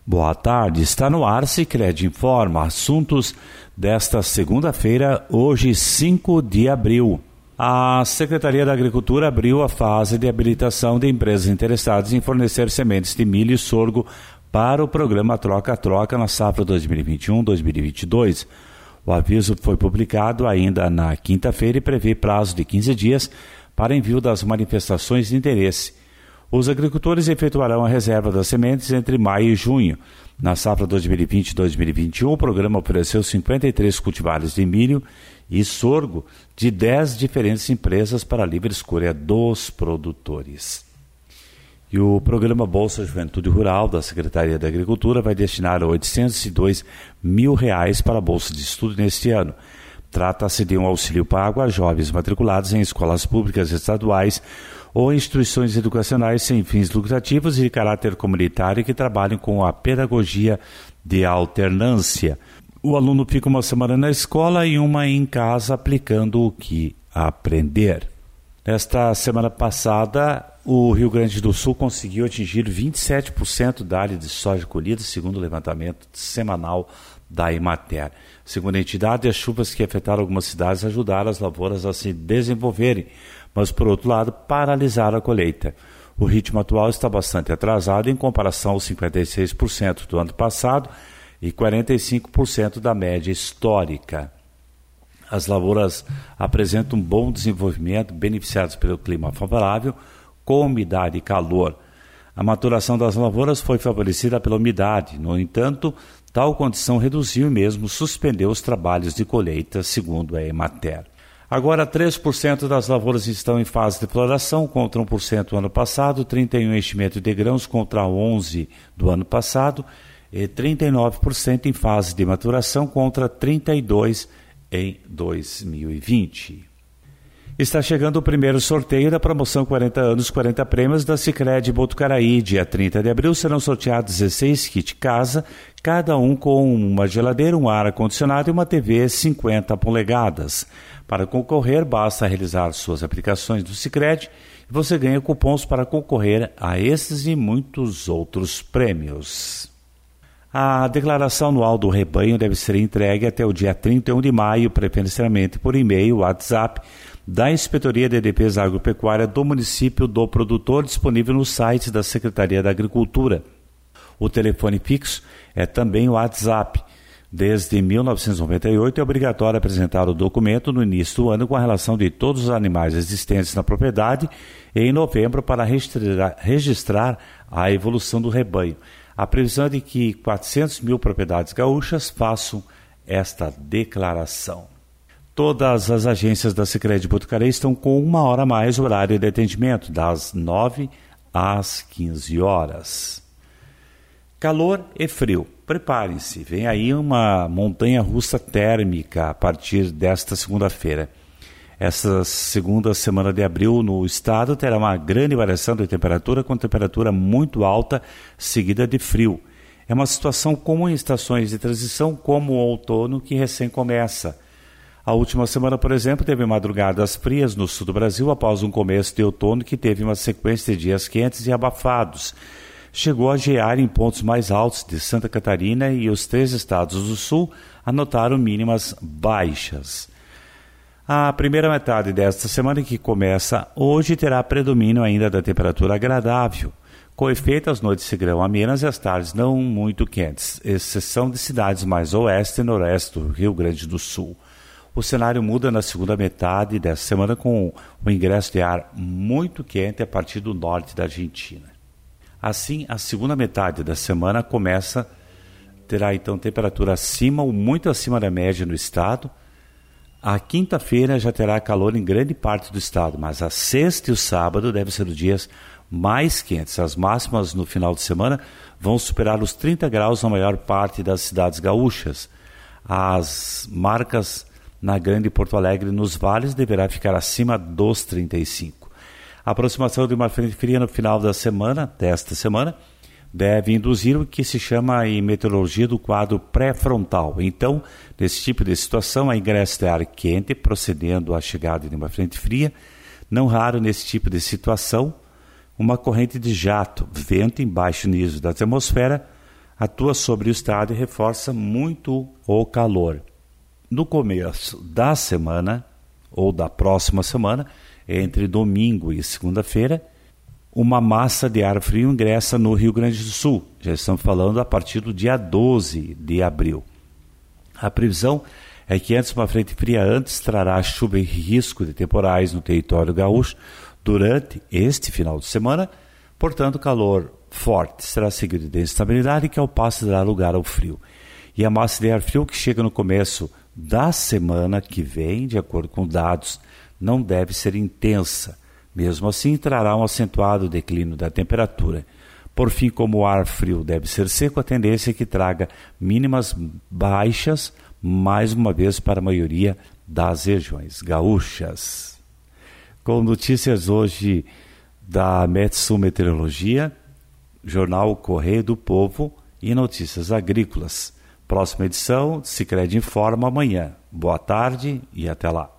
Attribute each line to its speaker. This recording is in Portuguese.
Speaker 1: Boa tarde, está no ar Sicredi Informa, assuntos desta segunda-feira, hoje 5 de abril. A Secretaria da Agricultura abriu a fase de habilitação de empresas interessadas em fornecer sementes de milho e sorgo para o programa Troca-Troca na safra 2021-2022. O aviso foi publicado ainda na quinta-feira e prevê prazo de 15 dias para envio das manifestações de interesse. Os agricultores efetuarão a reserva das sementes entre maio e junho. Na safra 2020-2021, o programa ofereceu 53 cultivares de milho e sorgo de 10 diferentes empresas para livre escolha dos produtores. E o programa Bolsa Juventude Rural da Secretaria da Agricultura vai destinar R$ 802 mil para a Bolsa de Estudo neste ano. Trata-se de um auxílio pago a jovens matriculados em escolas públicas estaduais ou instituições educacionais sem fins lucrativos e de caráter comunitário que trabalhem com a pedagogia de alternância. O aluno fica uma semana na escola e uma em casa aplicando o que aprender. Nesta semana passada, o Rio Grande do Sul conseguiu atingir 27% da área de soja colhida, segundo o levantamento semanal da Emater. Segundo a entidade, as chuvas que afetaram algumas cidades ajudaram as lavouras a se desenvolverem, mas, por outro lado, paralisaram a colheita. O ritmo atual está bastante atrasado em comparação aos 56% do ano passado e 45% da média histórica. As lavouras apresentam um bom desenvolvimento, beneficiadas pelo clima favorável, com umidade e calor. A maturação das lavouras foi favorecida pela umidade. No entanto, tal condição reduziu e mesmo suspendeu os trabalhos de colheita, segundo a Emater. Agora, 3% das lavouras estão em fase de floração, contra 1% do ano passado, 31% enchimento de grãos contra 11% do ano passado e 39% em fase de maturação contra 32% em 2020. Está chegando o primeiro sorteio da promoção 40 anos, 40 prêmios da Sicredi Botucaraí. Dia 30 de abril serão sorteados 16 kits casa, cada um com uma geladeira, um ar-condicionado e uma TV 50 polegadas. Para concorrer, basta realizar suas aplicações do Sicredi e você ganha cupons para concorrer a esses e muitos outros prêmios. A declaração anual do rebanho deve ser entregue até o dia 31 de maio, preferencialmente por e-mail, WhatsApp, da Inspetoria de Defesa Agropecuária do município do produtor, disponível no site da Secretaria da Agricultura. O telefone fixo é também o WhatsApp. Desde 1998 é obrigatório apresentar o documento no início do ano com a relação de todos os animais existentes na propriedade e em novembro para registrar a evolução do rebanho. A previsão é de que 400 mil propriedades gaúchas façam esta declaração. Todas as agências da Sicredi Botucaraí estão com 1 hora a mais o horário de atendimento, das 9 às 15 horas. Calor e frio. Preparem-se, vem aí uma montanha-russa térmica a partir desta segunda-feira. Essa segunda semana de abril no estado terá uma grande variação de temperatura, com temperatura muito alta, seguida de frio. É uma situação comum em estações de transição, como o outono, que recém começa. A última semana, por exemplo, teve madrugadas frias no sul do Brasil após um começo de outono que teve uma sequência de dias quentes e abafados. Chegou a gear em pontos mais altos de Santa Catarina e os 3 estados do sul anotaram mínimas baixas. A primeira metade desta semana, que começa hoje, terá predomínio ainda da temperatura agradável. Com efeito, as noites seguirão amenas e as tardes não muito quentes, exceção de cidades mais oeste e noroeste do Rio Grande do Sul. O cenário muda na segunda metade desta semana com o ingresso de ar muito quente a partir do norte da Argentina. Assim, a segunda metade da semana terá então temperatura acima ou muito acima da média no estado. A quinta-feira já terá calor em grande parte do estado, mas a sexta e o sábado devem ser os dias mais quentes. As máximas no final de semana vão superar os 30 graus na maior parte das cidades gaúchas. As marcas na Grande Porto Alegre e nos vales deverá ficar acima dos 35. A aproximação de uma frente fria no final desta semana, deve induzir o que se chama em meteorologia do quadro pré-frontal. Então, nesse tipo de situação, há ingresso de ar quente procedendo à chegada de uma frente fria. Não raro nesse tipo de situação, uma corrente de jato, vento em baixo nível da atmosfera, atua sobre o estado e reforça muito o calor. No começo da semana, ou da próxima semana, entre domingo e segunda-feira, uma massa de ar frio ingressa no Rio Grande do Sul. Já estamos falando a partir do dia 12 de abril. A previsão é que uma frente fria antes trará chuva e risco de temporais no território gaúcho durante este final de semana. Portanto, calor forte será seguido de instabilidade, que ao passo dará lugar ao frio. E a massa de ar frio que chega no começo da semana que vem, de acordo com dados, não deve ser intensa. Mesmo assim, trará um acentuado declínio da temperatura. Por fim, como o ar frio deve ser seco, a tendência é que traga mínimas baixas, mais uma vez para a maioria das regiões gaúchas. Com notícias hoje da Metsu Meteorologia, Jornal Correio do Povo e Notícias Agrícolas. Próxima edição, Sicredi Informa amanhã. Boa tarde e até lá.